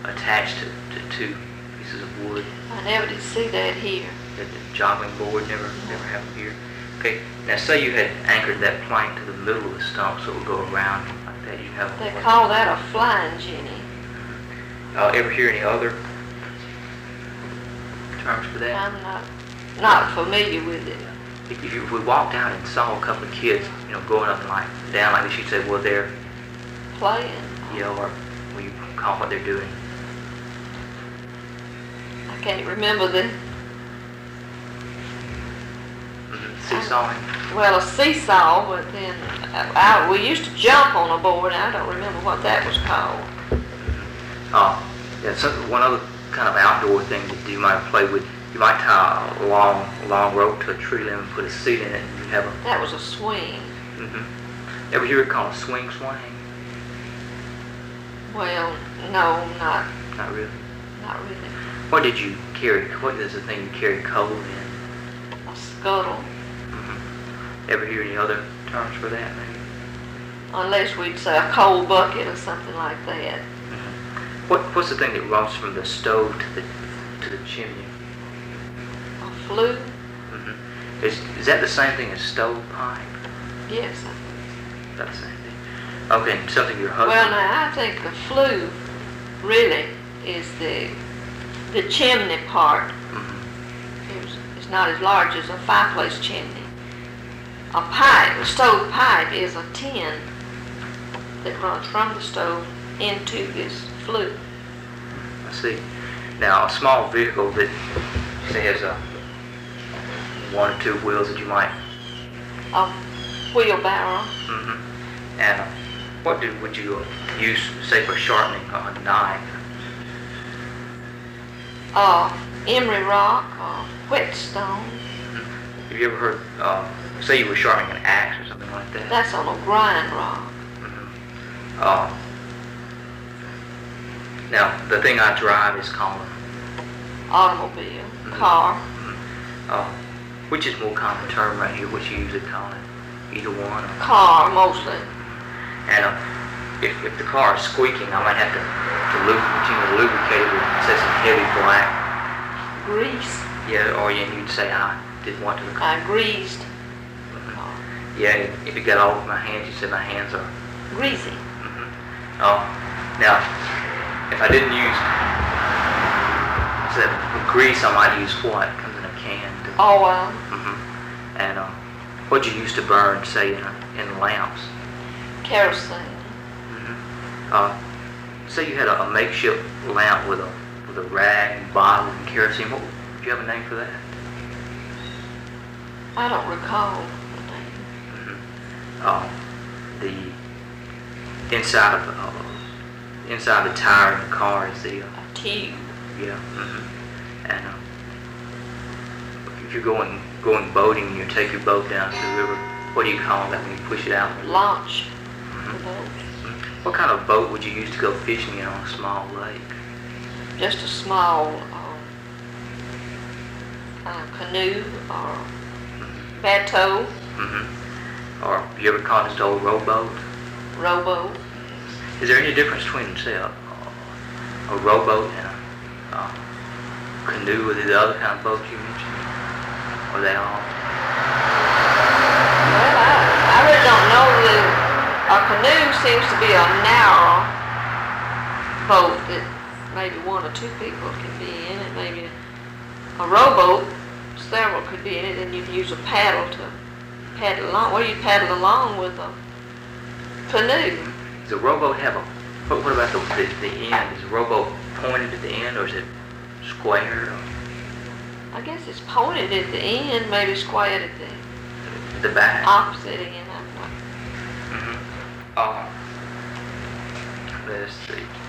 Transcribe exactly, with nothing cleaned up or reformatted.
attached to, to two pieces of wood. I never did see that here. The, the jogging board never, No. never happened here. Okay, now say you had anchored that plank to the middle of the stump so it would go around like that. You have. They call that a flying jenny. Uh, ever hear any other terms for that? I'm not not familiar with it. If, you, if we walked out and saw a couple of kids, you know, going up and like down like this, you'd say, well, they're, Playing. you know, or will you call what they're doing? I can't remember the, Mm-hmm. Seesawing? well, a seesaw, but then I, I- we used to jump on a board, and I don't remember what that was called. Uh, yeah, so one other kind of outdoor thing that you might play with, you might tie a long, long rope to a tree limb and put a seat in it, and you have a. That was a swing. Mm-hmm. Ever hear it called a swing swing? Well, no, not Not really. not really. What did you carry? What is the thing you carry coal in? A scuttle, Mm-hmm. Ever hear any other terms for that, maybe? unless we'd say a coal bucket or something like that. What What's the thing that runs from the stove to the to the chimney? A flue? Mm-hmm. Is is that the same thing as stovepipe? Yes. I- That's the same thing. Okay, and something your husband. Well, now I think the flue really is the the chimney part. Mhm. It's, it's not as large as a fireplace chimney. A pipe, a stove pipe, is a tin that runs from the stove into this flue. I see. Now, a small vehicle that say has a one or two wheels that you might. A wheelbarrow. Mm-hmm. And uh, what do would you use, say, for sharpening a knife? Uh, emery rock or whetstone. Have you ever heard, uh, say you were sharpening an axe or something like that? That's on a grind rock. Mhm. Uh, now, the thing I drive is called a Automobile. Mhm. Car. Mhm. Uh, which is more common term right here? Which you usually call it? Either one? Or, Car, mostly. and uh, if, if the car is squeaking, I might have to, to lubricate, you know, lubricate it with, say, some heavy black. Grease. Yeah, or yeah, you'd say I did want to the car. I greased the car. Yeah, and if it got all over my hands, you said my hands are. Greasy. Mm-hmm. Oh, now, if I didn't use, said with grease, I might use what? It comes in a can. To, Oil. mm-hmm. And um, what you used to burn, say, in, a, in lamps. Kerosene. Mm-hmm. Uh, say you had a, a makeshift lamp with a with a rag and bottle and kerosene. What, do you have a name for that? I don't recall the name. Mm-hmm. Uh, the inside of the uh, inside the tire in the car is the uh, A tube. yeah. Mm-hmm. And uh, if you're going going boating and you take your boat down to the river, what do you call that when you push it out? Launch. Mhm. The boat. What kind of boat would you use to go fishing in on a small lake? Just a small um, uh, canoe or bateau, Mm-hmm. Or have you ever caught this old rowboat? rowboat. Is there any difference between, say, a, a rowboat and a, a canoe with the other kind of boats you mentioned? Or are they all? Well, I, I really don't know. The, a canoe seems to be a narrow boat that maybe one or two people can be in, and maybe a rowboat, several could be in it, and you'd use a paddle to paddle along. Well, you'd paddle along with a canoe. Does a rowboat have a, what, what about the, the, the end? Is a rowboat pointed at the end or is it square? Or I guess it's pointed at the end, maybe squared at the the back? opposite end. I'm not- Mm-hmm. Uh, let's see.